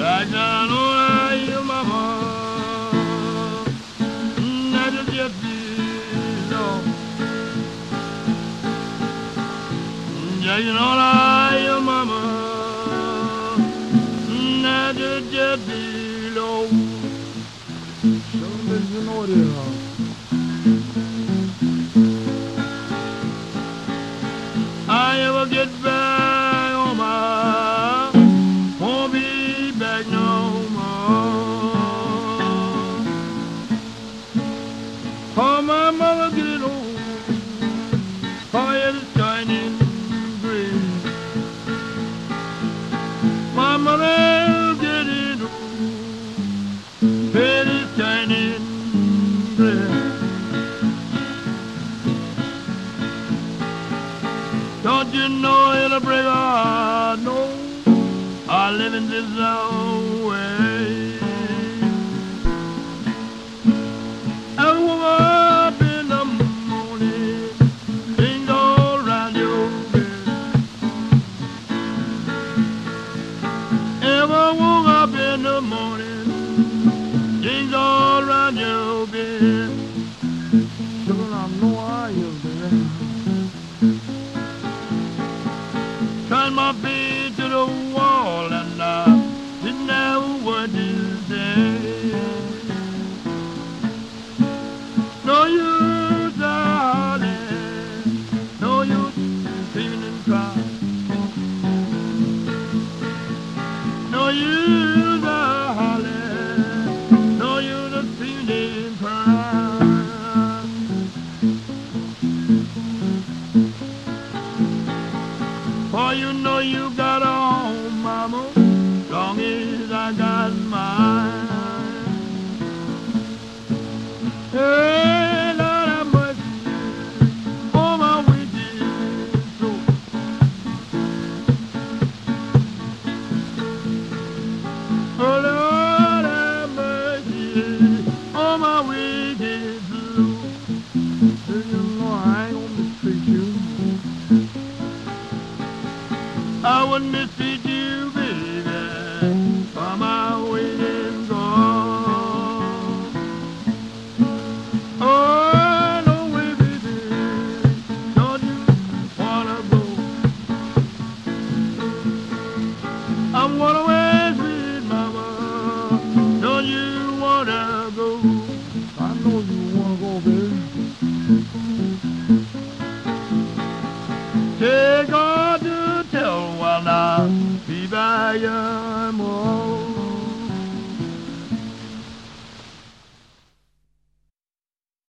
I know I am mama. Not just below. Yeah, you know I am mama. Not just below. Television audio. I ever get back on my won't be back no more. Oh, my mother get old, fire is shining gray. My mother getting old, bed is shining gray. Don't you know it'll break our heart? No, I live in this way. I woke up in the morning, things all around your bed. Ever woke up in the morning, things all around your bed. Children, I know I am there. Turned my feet to the wall and I didn't know what to say. No use darling, no use screaming and crying. No use darling, no use screaming and crying. For you know you got a home, mama, long as I got mine. Hey, Lord, I must on my wicked soul. Oh, Lord, I must on my wicked soul. You know I ain't gonna mistreat you. I wouldn't mistreat you, baby, for my waiting gone. Oh, no way, baby, don't you wanna go? I'm gonna away, sweet mama, don't you wanna go? I know you wanna go, baby. Take all to tell while now, be by your more.